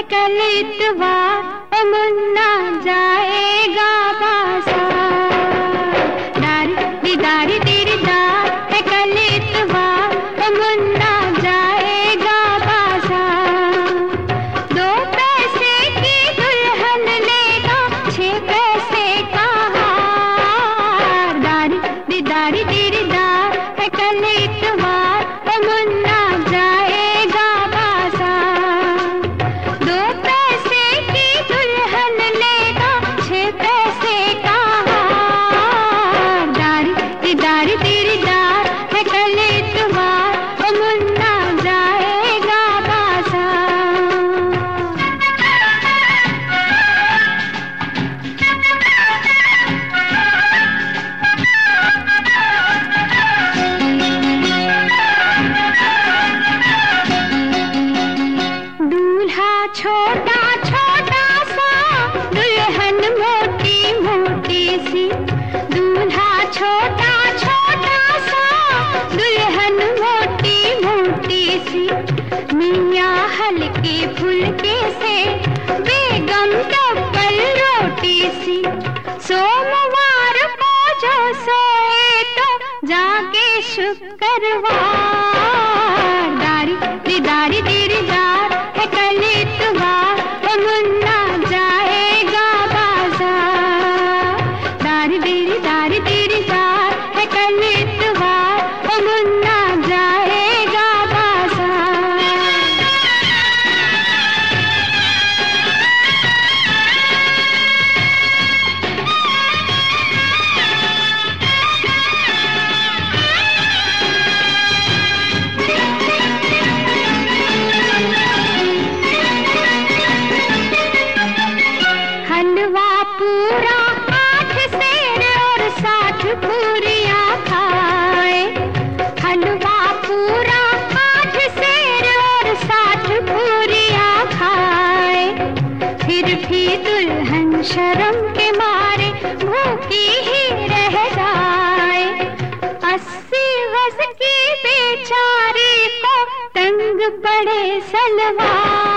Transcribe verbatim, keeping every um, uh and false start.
है कल इतवार, ओ मुन्ना जाएगा बाजार। दारी दीदारी तेरी दार है कल इतवार, ओ मुन्ना जाएगा बाजार। दो पैसे की दुल्हन लेगा छह पैसे का हार। दारी दीदारी तेरी दार है कल इतवार, ओ मुन्ना जाएगा बाजार। दो पैसे की दुल्हन लेगा छह पैसे का हार। दारी दीदारी तेरी दार है कल इतवार, ओ मुन्ना जाएगा बाजार। दूल्हा छोटा छोटा सा, दुल्हन मोटी मोटी सी। दूल्हा छोटा छोटा सा, दुल्हन मोटी मोटी सी। मियाँ हल्के फुल्के से, बेगम डबल रोटी सी। सोमवार को जो सोए तो जाके शुक्रवार। दारी दीदारी तेरी दार है कल इतवार, ओ मुन्ना जाएगा बाजार। दारी तेरी दारी तेरी दार है कल इतवार, ओ मुन्ना जाएगा बाजार। हलवा पूरा आठ सेर और साठ पूरियां खाए। हलवा पूरा आठ सेर और साठ पूरियां खाए। फिर भी दुल्हन शर्म के मारे भूखी ही रह जाए। अस्सी गज की बेचारी को तंग पड़े सलवार।